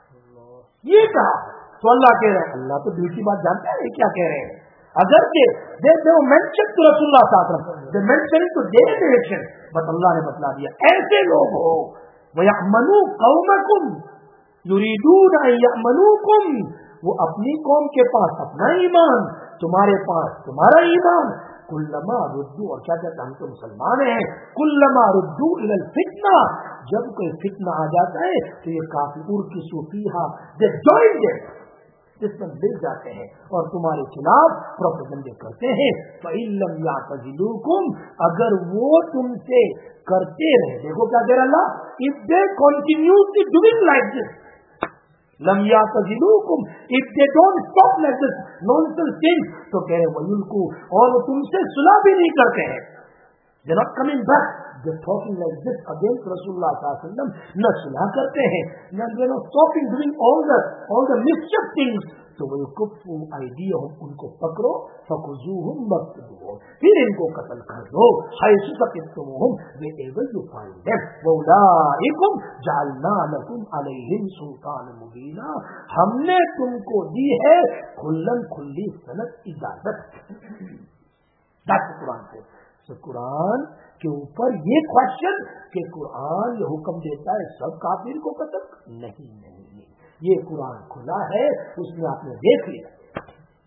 یہ کہا تو اللہ کہہ رہے ہیں, اللہ تو دل کی بات جانتا ہے کیا کہہ رہے ہیں. اگر کہ they they mention to رسول اللہ صلی اللہ علیہ وسلم, they mention to their direction, but اللہ نے بتلا دیا ایسے لوگ ہو وَيَأْمَنُوا قَوْمَكُمْ یریدون ان یأمنوکم, وہ اپنی قوم کے پاس اپنا ایمان, تمہارے پاس تمہارا ایمان. کلما ردو, اور کیا کہتا ہم تو مسلمان ہیں, کلما ردو الی الفتنہ, جب کوئی فتنہ آ جاتا ہے تو یہ کافر کی صوفیہ دے جوائن دے, جس میں مل جاتے ہیں اور تمہارے خلاف پروپیگنڈے کرتے ہیں. فَإِن لَّمْ يَعْتَزِلُوكُمْ, اگر وہ تم سے کرتے رہے, دیکھو کیا کہہ رہا اللہ, if they continuously doing like this, لَمْ يَعْتَزِلُوكُمْ, if they don't stop like this nonsense thing, تو کہہ رہے وَيُلْقُوا, اور وہ تم سے صلح بھی نہیں کرتے ہیں, they're not coming back, they're talking like this against Rasulullah sallallahu alaihi wasallam, نہ صلح کرتے ہیں, نہ they're not stopping doing all the all the mischief things. تو وَيُكُفُّوا أَيْدِيَهُمْ, ان کو پکڑو, فَخُذُوهُمْ وَاقْتُلُوهُمْ, پھر ان کو قتل کر دو, حَيْثُ ثَقِفْتُمُوهُمْ, wherever you find them, وَأُولَٰئِكُمْ جَعَلْنَا لَكُمْ عَلَيْهِمْ سُلْطَانًا مُبِينًا, ہم نے تم کو دی ہے کھلن کھلی صنعت اجازت. That's قرآن سے. So قرآن کے اوپر یہ کوشچن کہ قرآن یہ حکم دیتا ہے سب کافر کو قتل, نہیں نہیں, یہ قرآن کھلا ہے, اس میں آپ نے دیکھ لیا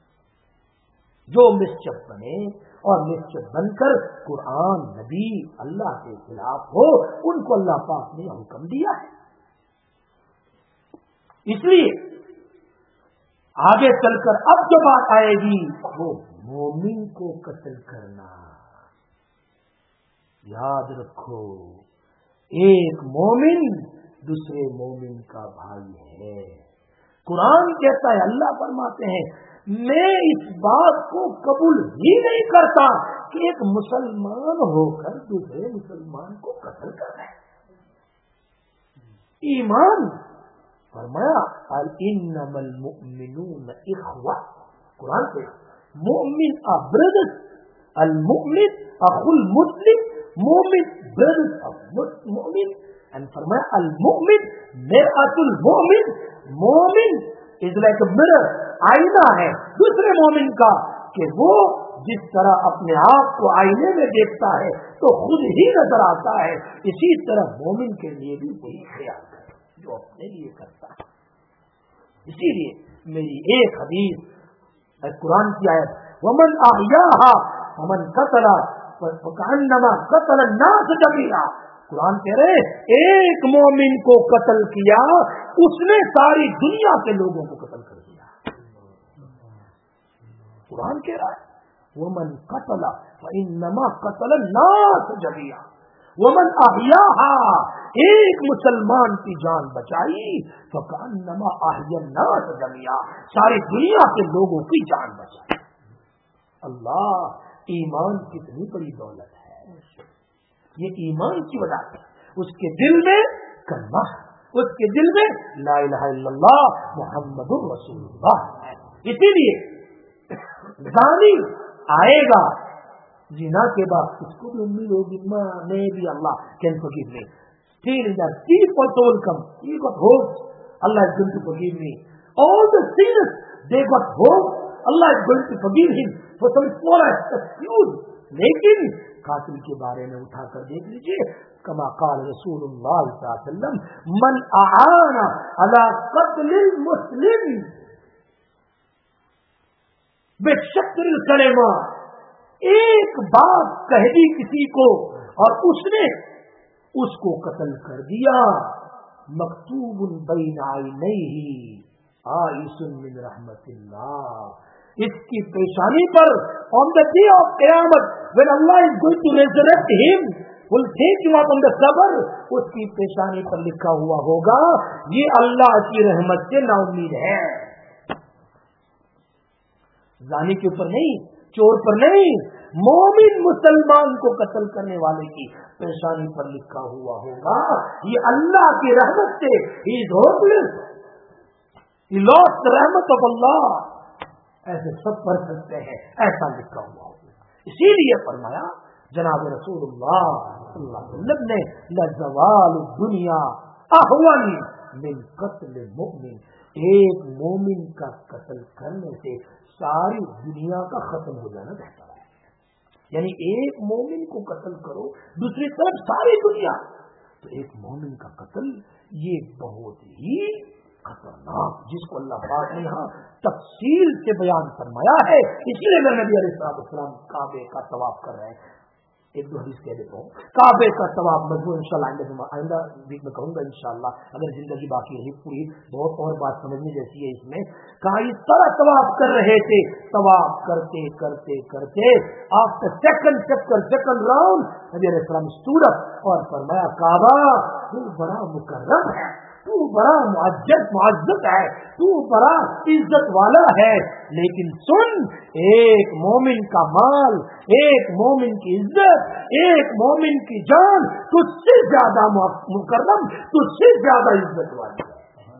جو مسچف بنے اور مسچف بن کر قرآن نبی اللہ کے خلاف ہو, ان کو اللہ پاک نے حکم دیا ہے. اس لیے آگے چل کر اب جو بات آئے گی وہ مومن کو قتل کرنا. یاد رکھو, ایک مومن دوسرے مومن کا بھائی ہے. قرآن کہتا ہے, اللہ فرماتے ہیں, میں اس بات کو قبول ہی نہیں کرتا کہ ایک مسلمان ہو کر دوسرے مسلمان کو قتل کر رہے. ایمان فرمایا انما المؤمنون اخوہ, قرآن سے مومن are brothers, المؤمن اخو المسلم, مومن brothers of مومن. And فرمایا المؤمن مرآت المؤمن, مومن is like a mirror, آئینہ ہے دوسرے مومن کا, کہ وہ جس طرح اپنے آپ کو آئینے میں دیکھتا ہے تو خود ہی نظر آتا ہے, اسی طرح مومن کے لیے بھی وہی خیال کرے جو اپنے لیے کرتا ہے. اسی لیے میری ایک حدیث قرآن کی آیت, ومن احیاها ومن قتل فکأنما قتل الناس جميعا, قرآن کہہ رہے ایک مومن کو قتل کیا, اس نے ساری دنیا کے لوگوں کو قتل کر دیا. قرآن کہہ رہا ہے ومن قتل فإنما قتل الناس جميعا ومن احیاها, ایک مسلمان کی جان بچائی, فکأنما احیا الناس جميعا, ساری دنیا کے لوگوں کی جان بچائی. اللہ, ایمان کتنی بڑی دولت ہے. یہ ایمان کی وجہ سے اس کے دل میں کلمہ, اس کے دل میں لا الہ الا اللہ محمد رسول اللہ. اسی لیے زانی آئے گا जिना के बाद उसको भी उम्मीद होगी मे भी Allah can forgive me. Still in that thief also will come. He got hope. Allah is going to forgive me. All the sinners, they got hope. Allah is going to forgive him for some small excuse. लेकिन कातिल के बारे में उठाकर देख लीजिए, कमा क़ाल रसूलुल्लाह सल्लल्लाहु अलैहि वसल्लम मन आआना अला क़त्लिल मुस्लिम बिशक्रिल कलेमा. एक बात कह दी किसी को और उसने उसको कत्ल कर दिया. मकतूबुन बैन आइनैहि आइसुन मिन रहमतिल्लाह. इसकी पेशानी पर on the day of Qiyamah when Allah is going to resurrect him, will take him up on the qabr, उसकी पेशानी पर लिखा हुआ होगा ये अल्लाह की रहमत से नाउम्मीद है. जानी के ऊपर नहीं, चोर पर नहीं, मोमिन मुसलमान को कत्ल करने वाले की पेशानी पर लिखा हुआ होगा ये अल्लाह की रहमत से he is hopeless, he lost the रहमत of Allah. ऐसे सब पढ़ सकते हैं, ऐसा लिखा हुआ होगा. इसीलिए फरमाया जनाब रसूलुल्लाह सल्लल्लाहु अलैहि वसल्लम ने लज़वाल दुनिया अहवन मिन कत्ल मुमिन. एक मोमिन का कत्ल करने से सारी दुनिया का खत्म हो जाना बेहतर है. यानी एक मोमिन को कत्ल करो, दूसरी तरफ सारी दुनिया. तो एक मोमिन का कत्ल ये बहुत ही खतरनाक, जिसको अल्लाह पाक ने यहाँ तफसील से बयान फरमाया है. इसलिए मैं नबी अलैहिस्सलाम काबे का तवाफ कर रहे हैं. एक दो हदीस कह देता हूँ. काबे का तवाफ मजबूर इंशाल्लाह आइंदा वीक में कहूंगा इंशाल्लाह, अगर जिंदगी बाकी रही पूरी. बहुत और बात समझने जैसी है इसमें. कहा इस तरह तवाफ कर रहे थे, तवाफ करते करते करते आफ्टर सेकंड चक्कर सेकंड राउंड नबी अलैहिस्सलाम स्टूड अप और फरमाया काबा तू बड़ा मुकर्रम है, तू बड़ा मुअज्जज मुअज्जज है, तू बड़ा इज्जत वाला है. लेकिन सुन, एक मोमिन का माल, एक मोमिन की इज्जत, एक मोमिन की जान तुझसे ज्यादा मुकर्रम, तुझसे ज्यादा इज्जत वाली है.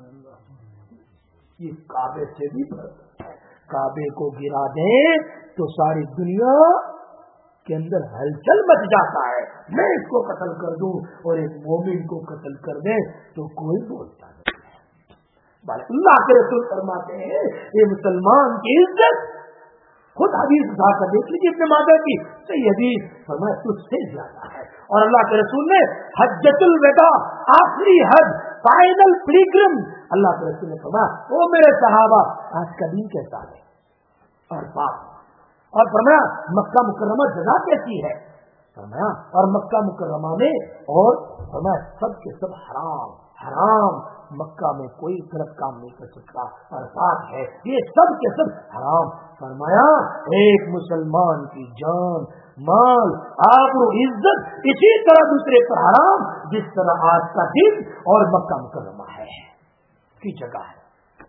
ये काबे से भी बढ़. काबे को गिरा दे तो सारी दुनिया के अंदर हलचल मच जाता है. मैं इसको कत्ल कर दूं और एक मोमिन को कत्ल कर दे तो कोई बोलता नहीं. अल्लाह के रसूल फरमाते हैं ये मुसलमान की इज्जत. खुद हदीस उठाकर देख लीजिए अपने माता की सही हदीस फरमाया तुझसे ज्यादा है. और अल्लाह के रसूल ने हज्जतुल वेदा, आखिरी हज, फाइनल पिलग्रिम, अल्लाह के रसूल ने फरमाया ओ मेरे सहाबा आज का दिन कैसा है और बात. और फरमाया मक्का मुकर्रमा जगह कैसी है. फरमाया और मक्का मुकर्रमा में और फरमाया सब के सब हराम हराम. मक्का में कोई गलत काम नहीं कर सकता. और साथ है ये सब के सब हराम. फरमाया एक मुसलमान की जान, माल, आबरू, इज्जत इसी तरह दूसरे पर हराम जिस तरह आज का दिन और मक्का मुकर्रमा है की जगह है.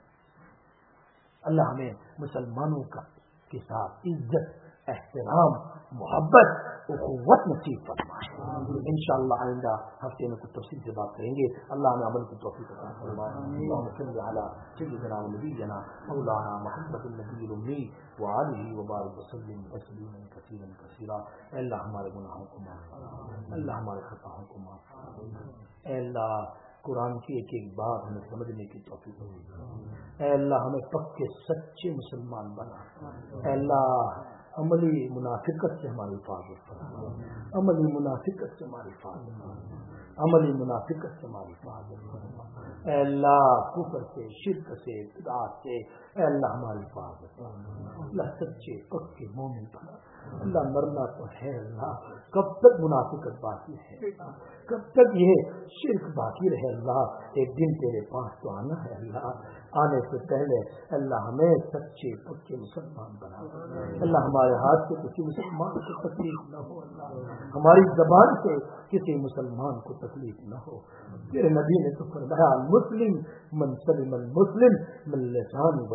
अल्लाह हमें मुसलमानों का के साथ इज्जत, एहतराम, मोहब्बत, उखुवत नसीब फरमाए. इंशाअल्लाह आइंदा हफ्ते में कुछ तफसील से बात करेंगे. अल्लाह ने अमल की तौफीक अता फरमाए. अल्लाहुम्मा सल्लि अला सय्यिदिना व नबिय्यिना मौलाना मुहम्मदिन नबिय्यिल उम्मी व आलिहि व बारिक व सल्लिम तस्लीमन कसीरन कसीरा. अल्लाह हमारे गुनाहों को माफ फरमा, अल्लाह हमारे खताओं को माफ फरमा. अल्लाह कुरान की एक एक बात हमें समझने की तौफीक दे. अल्लाह हमें पक्के सच्चे मुसलमान बना. अल्लाह अमली मुनाफिकत से हमारी हिफाजत फरमा, अमली मुनाफिकत से हमारी हिफाजत फरमा, अमली मुनाफिकत से हमारी हिफाजत फरमा. अल्लाह कुफर से, शिर्क से, बिदअत से अल्लाह हमारी हिफाजत फरमा. अल्लाह सच्चे पक्के मोमिन बना. अल्लाह मरना तो है अल्लाह, कब तक मुनाफिकत बाकी है, कब तक ये शिर्क बाकी रहे अल्लाह. एक दिन तेरे पास तो आना है अल्लाह. आने से पहले अल्लाह हमें सच्चे पक्के मुसलमान बना. अल्लाह हमारे हाथ से किसी मुसलमान को तकलीफ न हो अल्लाह, हमारी जबान से किसी मुसलमान को तकलीफ न हो. तेरे नबी ने तो फरमाया मुस्लिम मन सलिम मुस्लिम मिन लिसानिही व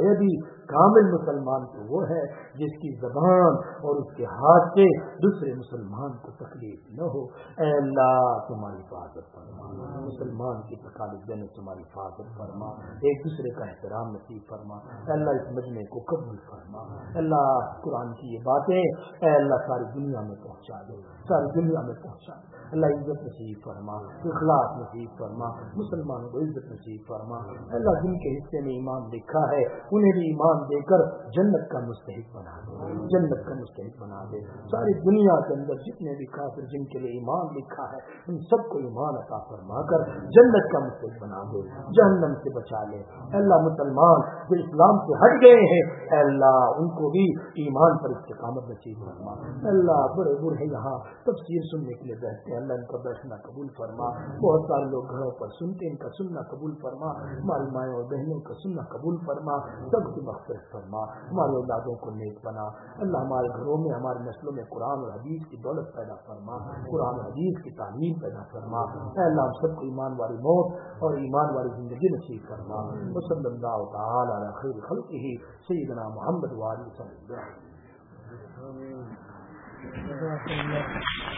ہے بھی کامل مسلمان تو وہ ہے جس کی زبان اور اس کے ہاتھ سے دوسرے مسلمان کو تکلیف نہ ہو. اے اللہ تمہاری حفاظت فرما, مسلمان کی تکالیف دینے تمہاری حفاظت فرما, ایک دوسرے کا احترام نصیب فرما. اے اللہ اس مجمع کو قبول فرما. اے اللہ قرآن کی یہ باتیں اے اللہ ساری دنیا میں پہنچا دے, ساری دنیا میں پہنچا دے. اللہ عزت نصیب فرما, اخلاص نصیب فرما, مسلمانوں کو عزت نصیب فرما. اللہ جن کے حصے میں ایمان لکھا ہے انہیں بھی ایمان دے کر جنت کا مستحق بنا دے, جنت کا مستحق بنا دے. ساری دنیا کے اندر جتنے بھی کافر جن کے لیے ایمان لکھا ہے ان سب کو ایمان عطا فرما کر جنت کا مستحق بنا دے, جہنم سے بچا لے. اللہ مسلمان جو اسلام سے ہٹ گئے ہیں اے اللہ ان کو بھی ایمان پر استقامت نصیب فرما. اللہ بڑے بوڑھے یہاں تفسیر سننے کے لیے بیٹھتے ہیں, اللہ ان کا بیٹھنا قبول فرما. بہت سارے لوگ گھروں پر سنتے, ان کا سننا قبول فرما. ہماری مائیں اور بہنوں کا سننا قبول فرما, سب کی مغفرت فرما. ہمارے اولادوں کو نیک بنا. اللہ ہمارے گھروں میں ہماری نسلوں میں قرآن اور حدیث کی دولت پیدا فرما, قرآن اور حدیث کی تعلیم پیدا فرما. اے اللہ ہم سب کو ایمان والی موت اور ایمان والی زندگی نصیب فرما. وصلی اللہ تعالی علی خیر خلقہ سیدنا محمد وعلی صلی اللہ علیہ وسلم.